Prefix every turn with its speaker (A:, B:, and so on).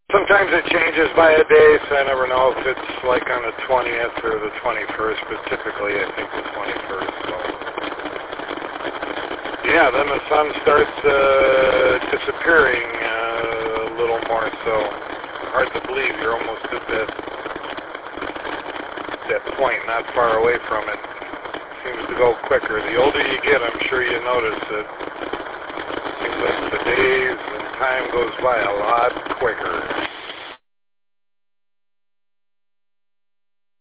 A: Sometimes it changes by a day, so I never know if it's like on the 20th or the 21st, but typically I think the 21st. So. Yeah, then the sun starts disappearing a little more, so hard to believe you're almost at that point, not far away from it. Seems to go quicker. The older you get, I'm sure you notice it. Seems like the days and time goes by a lot quicker.